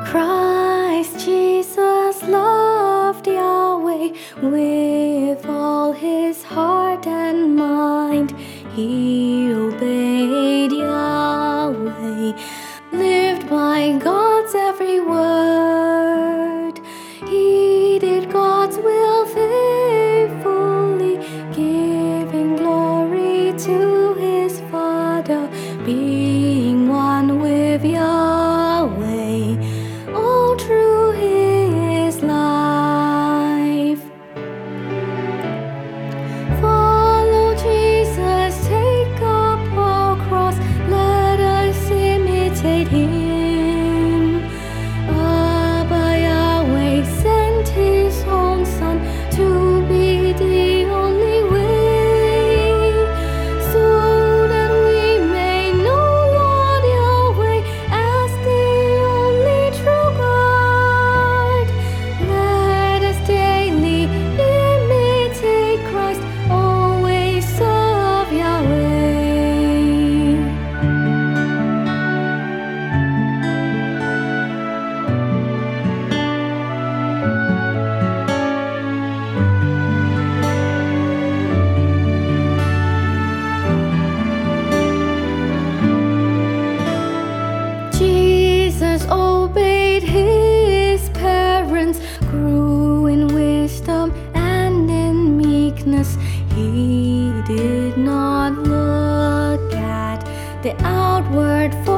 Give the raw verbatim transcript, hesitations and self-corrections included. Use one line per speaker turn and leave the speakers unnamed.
Christ Jesus loved Yahweh with all his heart and mind. He obeyed Yahweh, lived by God's every word. He did God's will faithfully, giving glory to his Father, being one with Yahweh all through his life. Follow Jesus, take up our cross, let us imitate him. Abba Yahweh sent his own Son to be the only way, so that we may know Lord Yahweh as the only true God. Let us daily imitate Christ, always serve Yahweh. Jesus obeyed his parents, grew in wisdom and in meekness. He did not look at the outward form